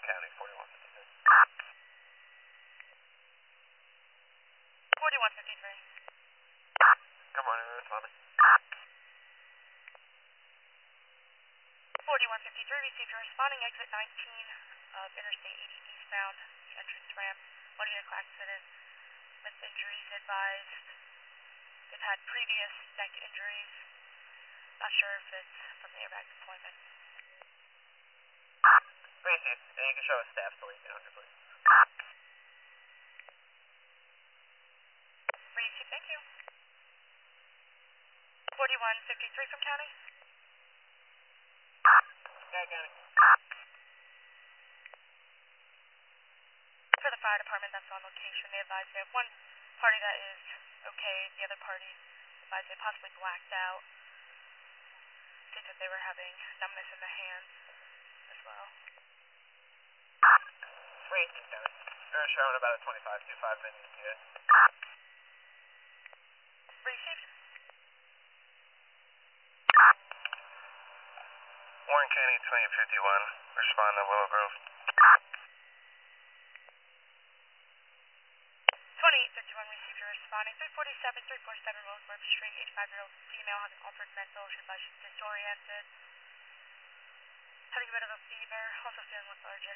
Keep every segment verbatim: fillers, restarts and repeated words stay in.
County, forty-one fifty-three. forty-one fifty-three. Good morning, we're responding. forty-one fifty-three, received your responding exit nineteen of Interstate eighty eastbound, the entrance ramp. One unit car accident with injuries advised. They've had previous neck injuries. Not sure if it's from the airbag deployment. Received, and you can show us staff to leave down here, please. Received, thank you. forty-one fifty-three from County. Yeah, County. For the fire department that's on location, they advise they have one party that is okay, the other party advised they possibly blacked out. Seems that they were having numbness in the hands as well. Received, County. They're showing about a twenty-five to five minute unit. Received. Warren County, twenty fifty-one. Respond to Willow Grove. twenty-eight fifty-one, received your responding. three forty-seven, three forty-seven Roseburg Street, eighty-five-year-old female having altered mental. She advised she's disoriented. Having a bit of a fever, also feeling lethargic.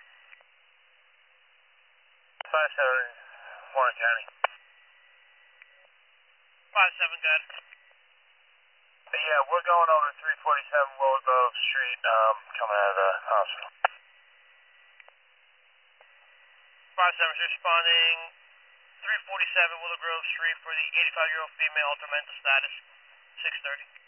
five seven, Warren County. five seven, good. Yeah, we're going over three forty-seven Willow Grove Street, um, coming out of the hospital. five seven is responding. three forty-seven Willow Grove Street for the eighty-five-year-old female, altered mental status, six thirty.